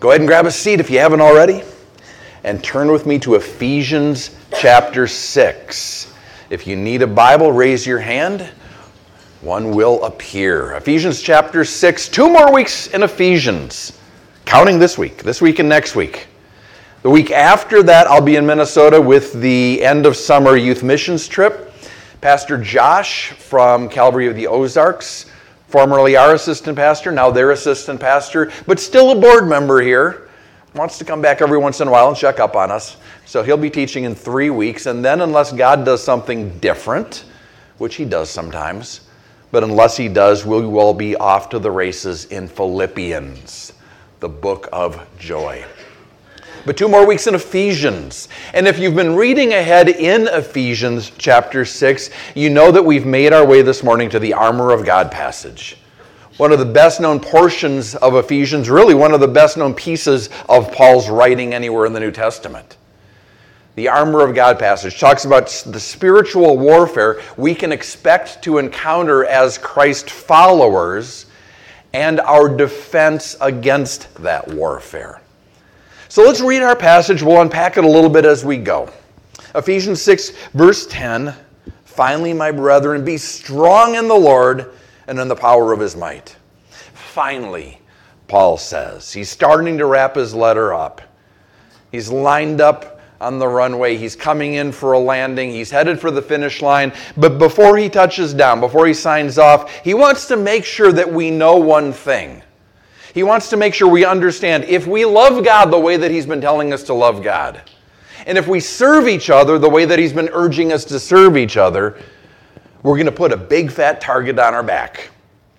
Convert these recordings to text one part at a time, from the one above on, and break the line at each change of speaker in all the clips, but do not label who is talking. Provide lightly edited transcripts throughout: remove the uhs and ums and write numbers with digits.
Go ahead and grab a seat if you haven't already, and turn with me to Ephesians chapter 6. If you need a Bible, raise your hand. One will appear. Ephesians chapter 6, 2 more weeks in Ephesians, counting this week and next week. The week after that, I'll be in Minnesota with the end of summer youth missions trip. Pastor Josh from Calvary of the Ozarks, formerly our assistant pastor, now their assistant pastor, but still a board member here, wants to come back every once in a while and check up on us. So he'll be teaching in 3 weeks, and then unless God does something different, which he does sometimes, but unless he does, we will be off to the races in Philippians, the book of joy. But 2 more weeks in Ephesians. And if you've been reading ahead in Ephesians chapter 6, you know that we've made our way this morning to the armor of God passage. One of the best known portions of Ephesians, really one of the best known pieces of Paul's writing anywhere in the New Testament. The armor of God passage talks about the spiritual warfare we can expect to encounter as Christ followers and our defense against that warfare. So let's read our passage. We'll unpack it a little bit as we go. Ephesians 6, verse 10. Finally, my brethren, be strong in the Lord and in the power of his might. Finally, Paul says. He's starting to wrap his letter up. He's lined up on the runway. He's coming in for a landing. He's headed for the finish line. But before he touches down, before he signs off, he wants to make sure that we know one thing. He wants to make sure we understand if we love God the way that he's been telling us to love God, and if we serve each other the way that he's been urging us to serve each other, we're going to put a big fat target on our back.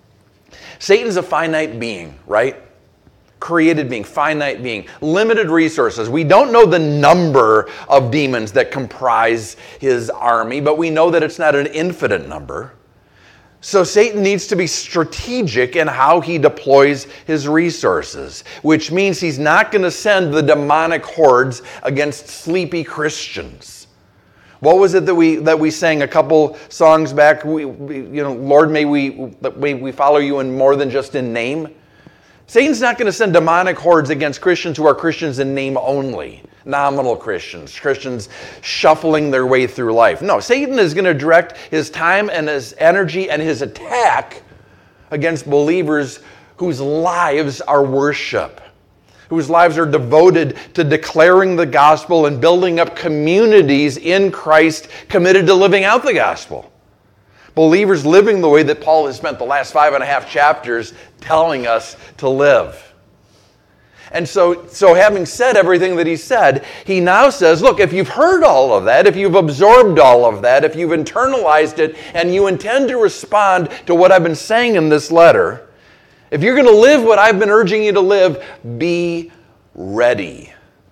Satan's a finite being, right? Created being, finite being, limited resources. We don't know the number of demons that comprise his army, but we know that it's not an infinite number. So Satan needs to be strategic in how he deploys his resources, which means he's not going to send the demonic hordes against sleepy Christians. What was it that we sang a couple songs back? Lord, may we follow you in more than just in name. Satan's not going to send demonic hordes against Christians who are Christians in name only. Nominal Christians shuffling their way through life. No, Satan is going to direct his time and his energy and his attack against believers whose lives are worship, whose lives are devoted to declaring the gospel and building up communities in Christ committed to living out the gospel. Believers living the way that Paul has spent the last 5.5 chapters telling us to live. And so having said everything that he said, he now says, look, if you've heard all of that, if you've absorbed all of that, if you've internalized it, and you intend to respond to what I've been saying in this letter, if you're going to live what I've been urging you to live, be ready.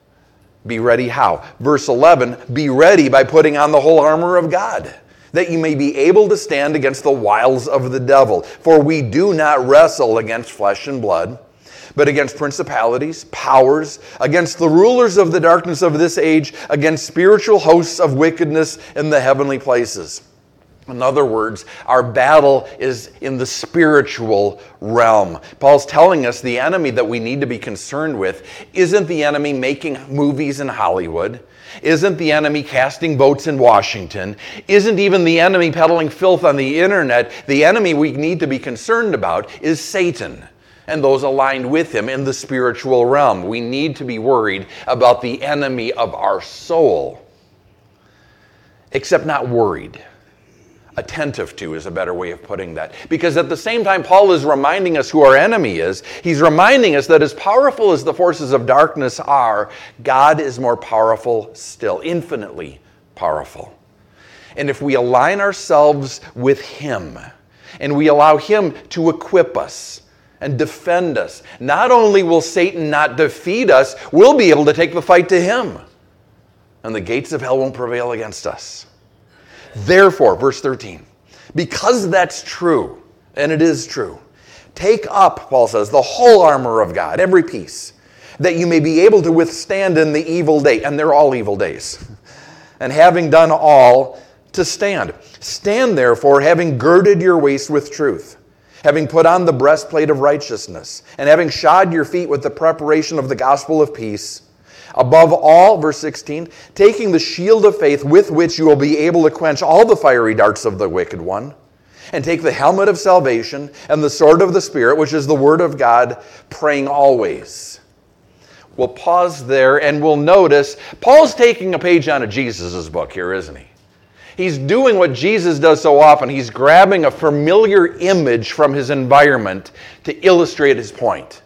Be ready how? Verse 11, be ready by putting on the whole armor of God, that you may be able to stand against the wiles of the devil. For we do not wrestle against flesh and blood, but against principalities, powers, against the rulers of the darkness of this age, against spiritual hosts of wickedness in the heavenly places. In other words, our battle is in the spiritual realm. Paul's telling us the enemy that we need to be concerned with isn't the enemy making movies in Hollywood, isn't the enemy casting votes in Washington, isn't even the enemy peddling filth on the internet. The enemy we need to be concerned about is Satan and those aligned with him in the spiritual realm. We need to be worried about the enemy of our soul. Except not worried. Attentive to is a better way of putting that. Because at the same time, Paul is reminding us who our enemy is. He's reminding us that as powerful as the forces of darkness are, God is more powerful still, infinitely powerful. And if we align ourselves with him, and we allow him to equip us, and defend us. Not only will Satan not defeat us, we'll be able to take the fight to him. And the gates of hell won't prevail against us. Therefore, verse 13, because that's true, and it is true, take up, Paul says, the whole armor of God, every piece, that you may be able to withstand in the evil day. And they're all evil days. And having done all, to stand. Stand therefore, having girded your waist with truth, having put on the breastplate of righteousness, and having shod your feet with the preparation of the gospel of peace. Above all, verse 16, taking the shield of faith with which you will be able to quench all the fiery darts of the wicked one, and take the helmet of salvation and the sword of the Spirit, which is the word of God, praying always. We'll pause there and we'll notice Paul's taking a page out of Jesus' book here, isn't he? He's doing what Jesus does so often. He's grabbing a familiar image from his environment to illustrate his point.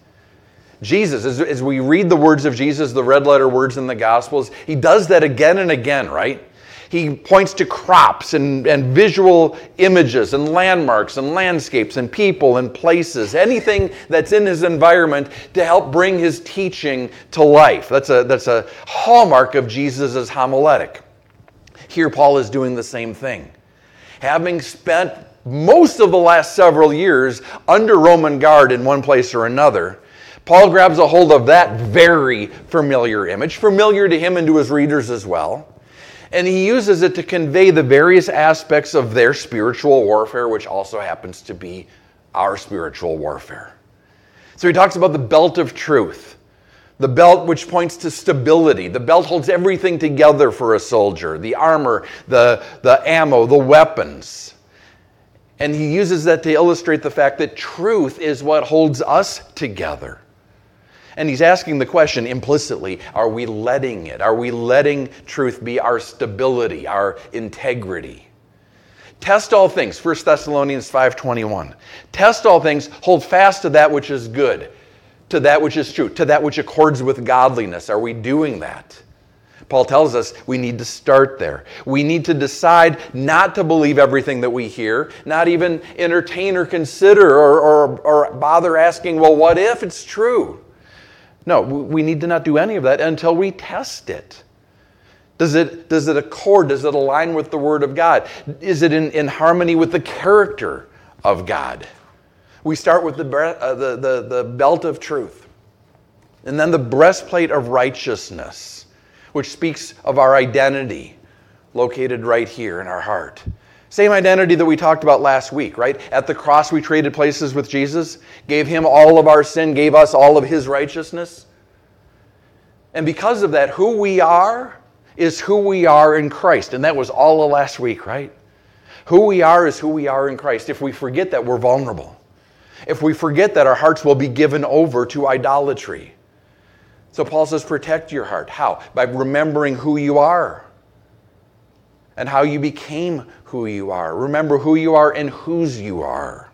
Jesus, as we read the words of Jesus, the red letter words in the Gospels, he does that again and again, right? He points to crops and visual images and landmarks and landscapes and people and places, anything that's in his environment to help bring his teaching to life. That's a hallmark of Jesus' homiletic. Here Paul is doing the same thing. Having spent most of the last several years under Roman guard in one place or another, Paul grabs a hold of that very familiar image, familiar to him and to his readers as well, and he uses it to convey the various aspects of their spiritual warfare, which also happens to be our spiritual warfare. So he talks about the belt of truth, the belt which points to stability. The belt holds everything together for a soldier, the armor, the ammo, the weapons. And he uses that to illustrate the fact that truth is what holds us together. And he's asking the question implicitly, are we letting it? Are we letting truth be our stability, our integrity? Test all things, 1 Thessalonians 5:21. Test all things, hold fast to that which is good, to that which is true, to that which accords with godliness. Are we doing that? Paul tells us we need to start there. We need to decide not to believe everything that we hear, not even entertain or consider or bother asking, well, what if it's true? No, we need to not do any of that until we test it. Does it accord? Does it align with the Word of God? Is it in harmony with the character of God? We start with the belt of truth. And then the breastplate of righteousness, which speaks of our identity, located right here in our heart. Same identity that we talked about last week, right? At the cross we traded places with Jesus, gave him all of our sin, gave us all of his righteousness. And because of that, who we are is who we are in Christ. And that was all of last week, right? Who we are is who we are in Christ. If we forget that, we're vulnerable. If we forget that, our hearts will be given over to idolatry. So Paul says, protect your heart. How? By remembering who you are and how you became who you are. Remember who you are and whose you are.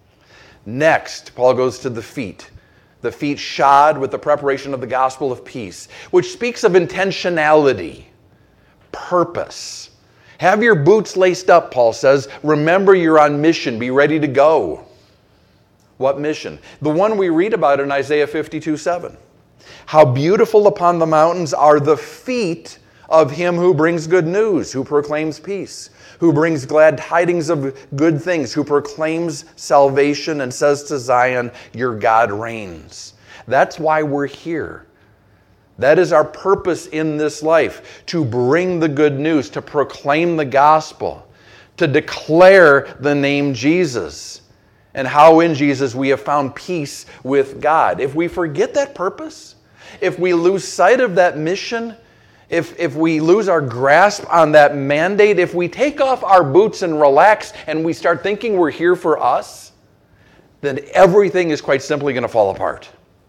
Next, Paul goes to the feet shod with the preparation of the gospel of peace, which speaks of intentionality, purpose. Have your boots laced up, Paul says. Remember you're on mission. Be ready to go. What mission? The one we read about in Isaiah 52:7. How beautiful upon the mountains are the feet of him who brings good news, who proclaims peace, who brings glad tidings of good things, who proclaims salvation and says to Zion, your God reigns. That's why we're here. That is our purpose in this life, to bring the good news, to proclaim the gospel, to declare the name Jesus, and how in Jesus we have found peace with God. If we forget that purpose, if we lose sight of that mission, if we lose our grasp on that mandate, if we take off our boots and relax and we start thinking we're here for us, then everything is quite simply going to fall apart.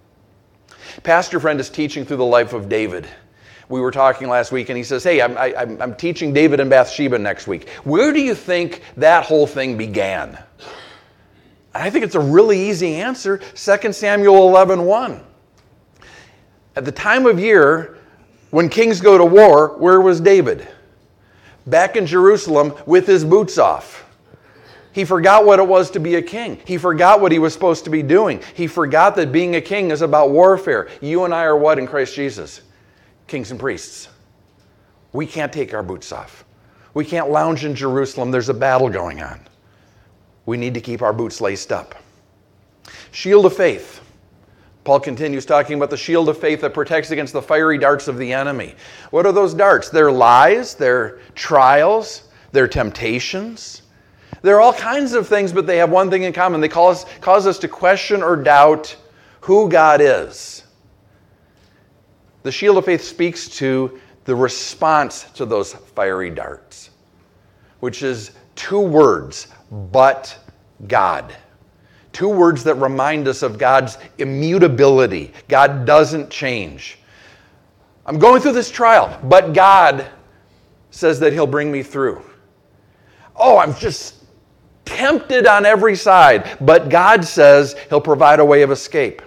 Pastor friend is teaching through the life of David. We were talking last week and he says, hey, I'm teaching David and Bathsheba next week. Where do you think that whole thing began? And I think it's a really easy answer, 2 Samuel 11:1. At the time of year when kings go to war, where was David? Back in Jerusalem with his boots off. He forgot what it was to be a king. He forgot what he was supposed to be doing. He forgot that being a king is about warfare. You and I are what in Christ Jesus? Kings and priests. We can't take our boots off. We can't lounge in Jerusalem. There's a battle going on. We need to keep our boots laced up. Shield of faith. Paul continues talking about the shield of faith that protects against the fiery darts of the enemy. What are those darts? They're lies, they're trials, they're temptations. They're all kinds of things, but they have one thing in common. They cause us to question or doubt who God is. The shield of faith speaks to the response to those fiery darts, which is two words, but God. Two words that remind us of God's immutability. God doesn't change. I'm going through this trial, but God says that He'll bring me through. Oh, I'm just tempted on every side, but God says He'll provide a way of escape.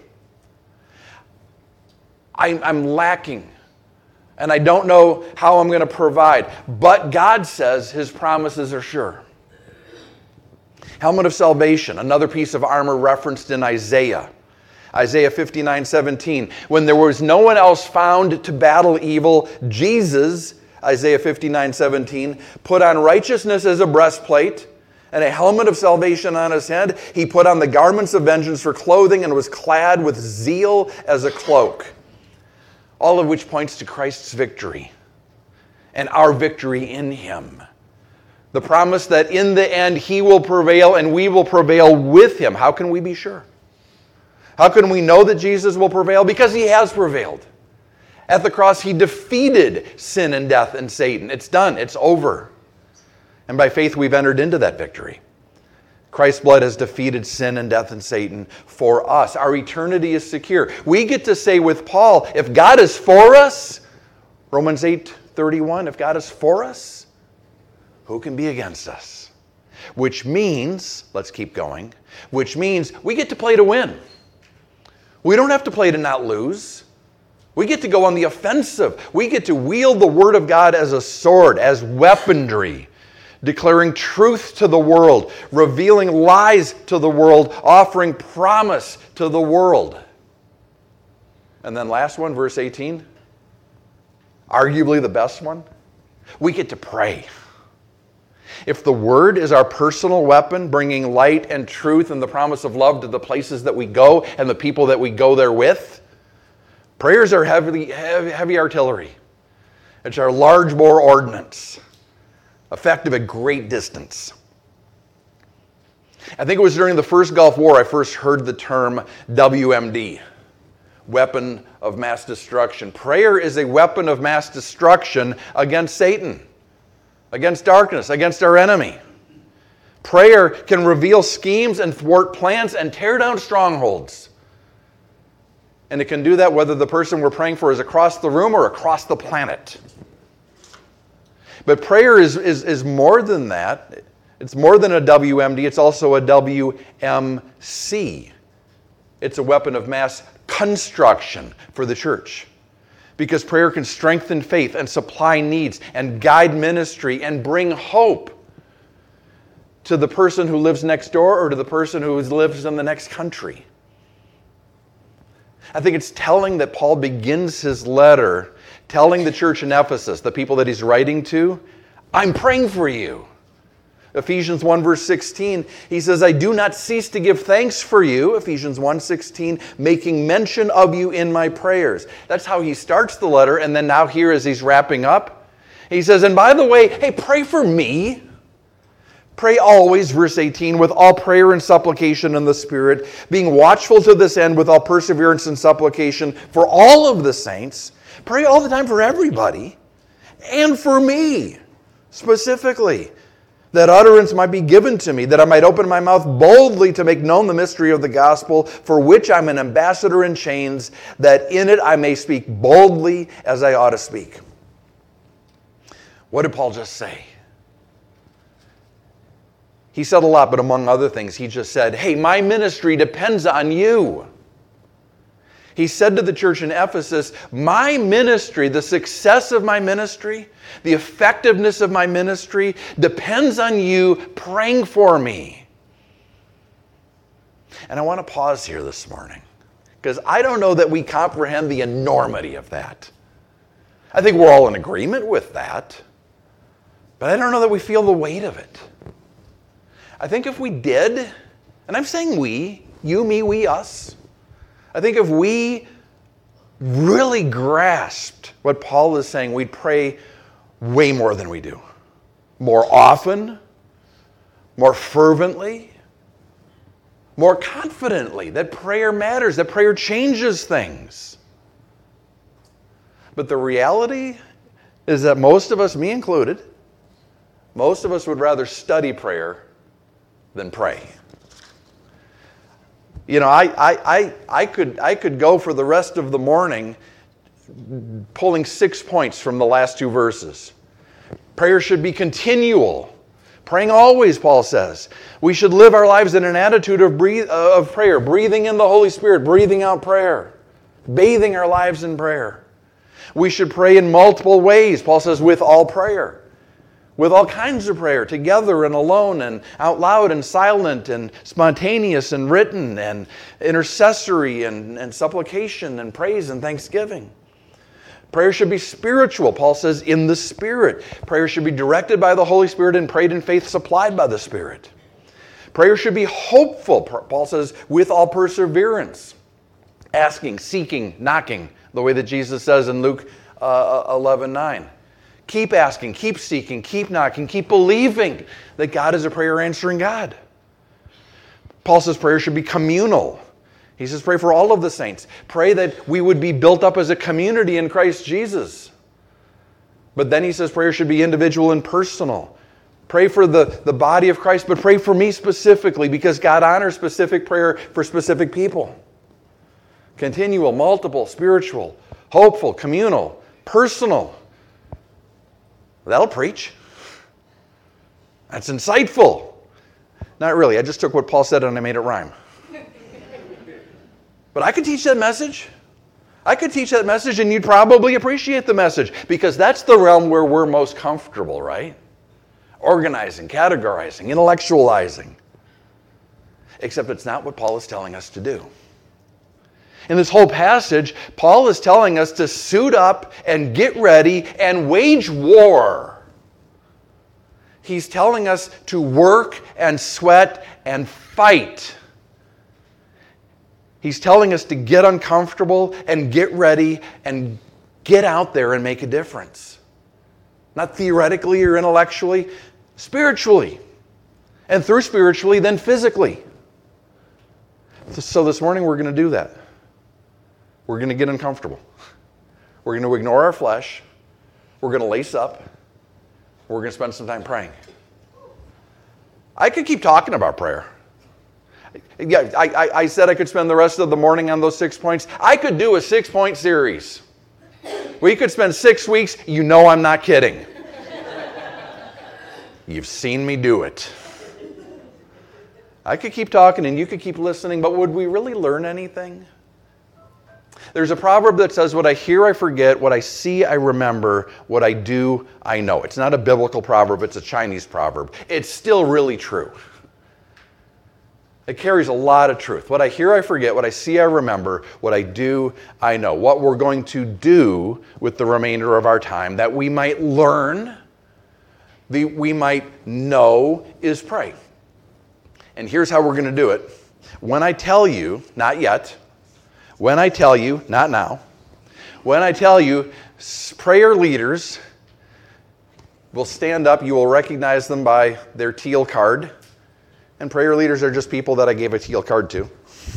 I'm lacking, and I don't know how I'm going to provide, but God says His promises are sure. Helmet of salvation, another piece of armor referenced in Isaiah. Isaiah 59:17. When there was no one else found to battle evil, Jesus, Isaiah 59:17, put on righteousness as a breastplate and a helmet of salvation on His head. He put on the garments of vengeance for clothing and was clad with zeal as a cloak. All of which points to Christ's victory and our victory in Him. The promise that in the end He will prevail and we will prevail with Him. How can we be sure? How can we know that Jesus will prevail? Because He has prevailed. At the cross, He defeated sin and death and Satan. It's done. It's over. And by faith, we've entered into that victory. Christ's blood has defeated sin and death and Satan for us. Our eternity is secure. We get to say with Paul, if God is for us, Romans 8:31, if God is for us, who can be against us? Which means, let's keep going, which means we get to play to win. We don't have to play to not lose. We get to go on the offensive. We get to wield the Word of God as a sword, as weaponry, declaring truth to the world, revealing lies to the world, offering promise to the world. And then last one, verse 18, arguably the best one, we get to pray. If the Word is our personal weapon, bringing light and truth and the promise of love to the places that we go and the people that we go there with, prayers are heavy artillery. It's our large bore ordnance, effective at great distance. I think it was during the first Gulf War I first heard the term WMD, weapon of mass destruction. Prayer is a weapon of mass destruction against Satan, against darkness, against our enemy. Prayer can reveal schemes and thwart plans and tear down strongholds. And it can do that whether the person we're praying for is across the room or across the planet. But prayer is more than that. It's more than a WMD. It's also a WMC. It's a weapon of mass construction for the church. Because prayer can strengthen faith and supply needs and guide ministry and bring hope to the person who lives next door or to the person who lives in the next country. I think it's telling that Paul begins his letter telling the church in Ephesus, the people that he's writing to, I'm praying for you. Ephesians 1 verse 16, he says, I do not cease to give thanks for you, Ephesians 1:16, making mention of you in my prayers. That's how he starts the letter, and then now here as he's wrapping up, he says, and by the way, hey, pray for me. Pray always, verse 18, with all prayer and supplication in the Spirit, being watchful to this end with all perseverance and supplication for all of the saints. Pray all the time for everybody, and for me specifically, that utterance might be given to me, that I might open my mouth boldly to make known the mystery of the gospel, for which I'm an ambassador in chains, that in it I may speak boldly as I ought to speak. What did Paul just say? He said a lot, but among other things, he just said, hey, my ministry depends on you. He said to the church in Ephesus, my ministry, the success of my ministry, the effectiveness of my ministry depends on you praying for me. And I want to pause here this morning, because I don't know that we comprehend the enormity of that. I think we're all in agreement with that, but I don't know that we feel the weight of it. I think if we did, and I'm saying we, you, me, we, us, I think if we really grasped what Paul is saying, we'd pray way more than we do. More often, more fervently, more confidently that prayer matters, that prayer changes things. But the reality is that most of us, me included, most of us would rather study prayer than pray. You know, I could go for the rest of the morning pulling 6 points from the last two verses. Prayer should be continual. Praying always, Paul says. We should live our lives in an attitude of prayer, breathing in the Holy Spirit, breathing out prayer, bathing our lives in prayer. We should pray in multiple ways, Paul says, with all prayer. With all kinds of prayer, together and alone and out loud and silent and spontaneous and written and intercessory and supplication and praise and thanksgiving. Prayer should be spiritual, Paul says, in the Spirit. Prayer should be directed by the Holy Spirit and prayed in faith supplied by the Spirit. Prayer should be hopeful, Paul says, with all perseverance. Asking, seeking, knocking, the way that Jesus says in Luke 11:9. Keep asking, keep seeking, keep knocking, keep believing that God is a prayer-answering God. Paul says prayer should be communal. He says pray for all of the saints. Pray that we would be built up as a community in Christ Jesus. But then he says prayer should be individual and personal. Pray for the body of Christ, but pray for me specifically because God honors specific prayer for specific people. Continual, multiple, spiritual, hopeful, communal, personal. That'll preach. That's insightful. Not really. I just took what Paul said and I made it rhyme. But I could teach that message. I could teach that message and you'd probably appreciate the message because that's the realm where we're most comfortable, right? Organizing, categorizing, intellectualizing. Except it's not what Paul is telling us to do. In this whole passage, Paul is telling us to suit up and get ready and wage war. He's telling us to work and sweat and fight. He's telling us to get uncomfortable and get ready and get out there and make a difference. Not theoretically or intellectually, spiritually. And through spiritually, then physically. So this morning we're going to do that. We're going to get uncomfortable. We're going to ignore our flesh. We're going to lace up. We're going to spend some time praying. I could keep talking about prayer. Yeah, I said I could spend the rest of the morning on those 6 points. I could do a 6-point series. We could spend 6 weeks. You know I'm not kidding. You've seen me do it. I could keep talking and you could keep listening, but would we really learn anything? There's a proverb that says, what I hear, I forget. What I see, I remember. What I do, I know. It's not a biblical proverb. It's a Chinese proverb. It's still really true. It carries a lot of truth. What I hear, I forget. What I see, I remember. What I do, I know. What we're going to do with the remainder of our time that we might learn, we might know, is pray. And here's how we're going to do it. When I tell you, not yet. When I tell you, not now. When I tell you, prayer leaders will stand up. You will recognize them by their teal card. And prayer leaders are just people that I gave a teal card to.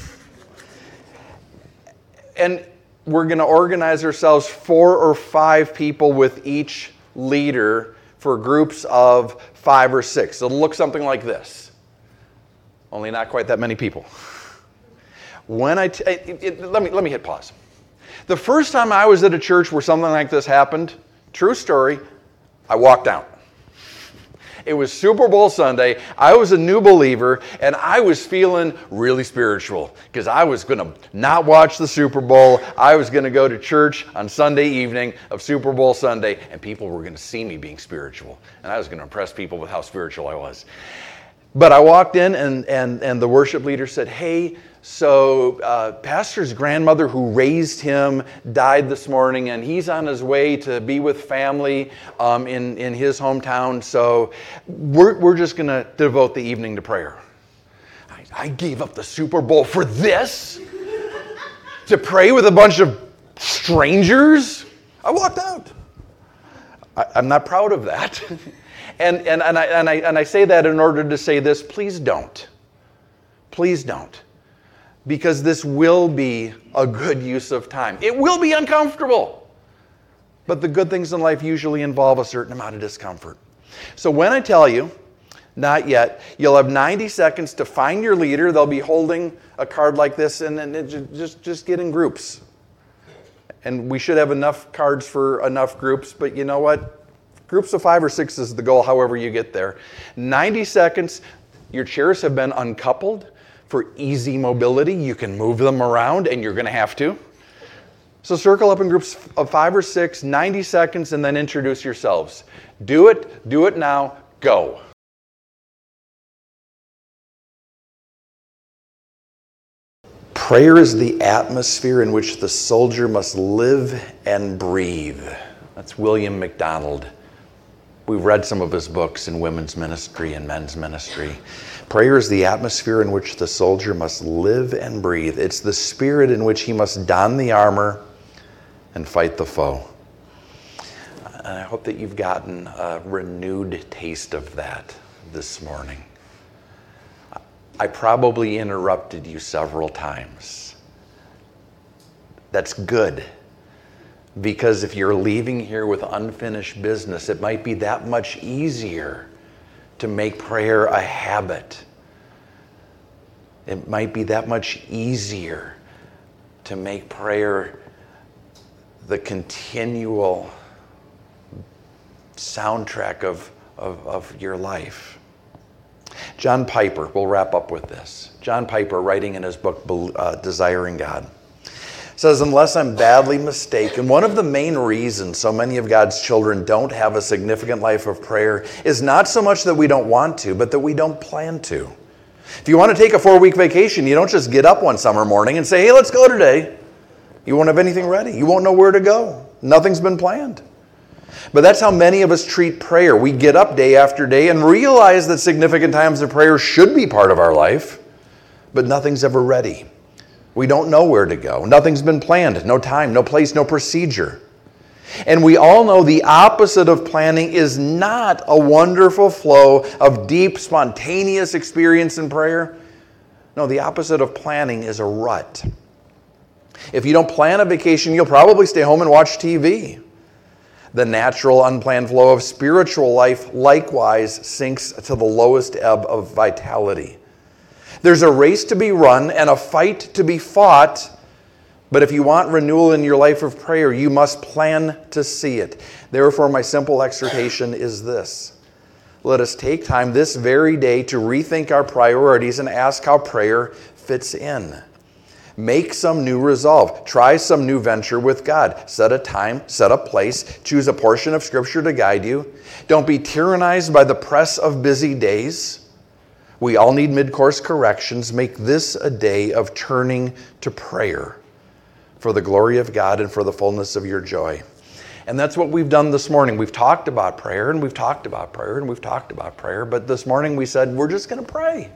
And we're going to organize ourselves 4 or 5 people with each leader for groups of 5 or 6. It'll look something like this. Only not quite that many people. When let me hit pause. The first time I was at a church where something like this happened, true story, I walked out. It was Super Bowl Sunday. I was a new believer, and I was feeling really spiritual because I was going to not watch the Super Bowl. I was going to go to church on Sunday evening of Super Bowl Sunday, and people were going to see me being spiritual. And I was going to impress people with how spiritual I was. But I walked in, and the worship leader said, hey, so Pastor's grandmother who raised him died this morning, and he's on his way to be with family in his hometown, so we're just going to devote the evening to prayer. I gave up the Super Bowl for this? To pray with a bunch of strangers? I walked out. I'm not proud of that. and I say that in order to say this, please don't. Please don't. Because this will be a good use of time. It will be uncomfortable. But the good things in life usually involve a certain amount of discomfort. So when I tell you, not yet, you'll have 90 seconds to find your leader. They'll be holding a card like this, and just get in groups. And we should have enough cards for enough groups, but you know what? Groups of 5 or 6 is the goal, however you get there. 90 seconds, your chairs have been uncoupled for easy mobility. You can move them around, and you're going to have to. So circle up in groups of 5 or 6, 90 seconds, and then introduce yourselves. Do it now, go. Prayer is the atmosphere in which the soldier must live and breathe. That's William MacDonald. We've read some of his books in women's ministry and men's ministry. Prayer is the atmosphere in which the soldier must live and breathe. It's the spirit in which he must don the armor and fight the foe. And I hope that you've gotten a renewed taste of that this morning. I probably interrupted you several times. That's good. Because if you're leaving here with unfinished business, it might be that much easier to make prayer a habit. It might be that much easier to make prayer the continual soundtrack of your life. John Piper, we'll wrap up with this. John Piper, writing in his book, Desiring God, says, unless I'm badly mistaken, one of the main reasons so many of God's children don't have a significant life of prayer is not so much that we don't want to, but that we don't plan to. If you want to take a 4-week vacation, you don't just get up one summer morning and say, hey, let's go today. You won't have anything ready. You won't know where to go. Nothing's been planned. But that's how many of us treat prayer. We get up day after day and realize that significant times of prayer should be part of our life, but nothing's ever ready. We don't know where to go. Nothing's been planned. No time, no place, no procedure. And we all know the opposite of planning is not a wonderful flow of deep, spontaneous experience in prayer. No, the opposite of planning is a rut. If you don't plan a vacation, you'll probably stay home and watch TV. The natural, unplanned flow of spiritual life likewise sinks to the lowest ebb of vitality. There's a race to be run and a fight to be fought, but if you want renewal in your life of prayer, you must plan to see it. Therefore, my simple exhortation is this. Let us take time this very day to rethink our priorities and ask how prayer fits in. Make some new resolve. Try some new venture with God. Set a time, set a place. Choose a portion of Scripture to guide you. Don't be tyrannized by the press of busy days. We all need mid-course corrections. Make this a day of turning to prayer for the glory of God and for the fullness of your joy. And that's what we've done this morning. We've talked about prayer, and we've talked about prayer, and we've talked about prayer. But this morning we said, we're just going to pray.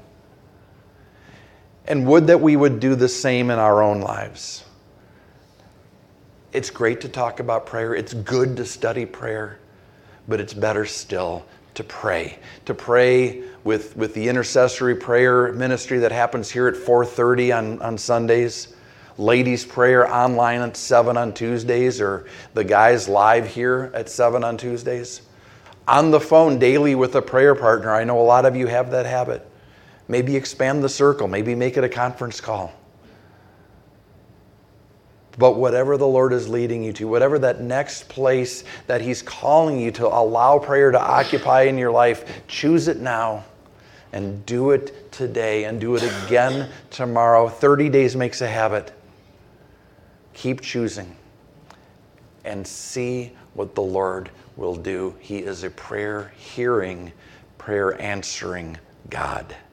And would that we would do the same in our own lives. It's great to talk about prayer. It's good to study prayer. But it's better still to pray. To pray with the intercessory prayer ministry that happens here at 4:30 on Sundays. Ladies' prayer online at 7 on Tuesdays, or the guys live here at 7 on Tuesdays. On the phone daily with a prayer partner. I know a lot of you have that habit. Maybe expand the circle. Maybe make it a conference call. But whatever the Lord is leading you to, whatever that next place that He's calling you to allow prayer to occupy in your life, choose it now and do it today and do it again tomorrow. 30 days makes a habit. Keep choosing and see what the Lord will do. He is a prayer-hearing, prayer-answering God.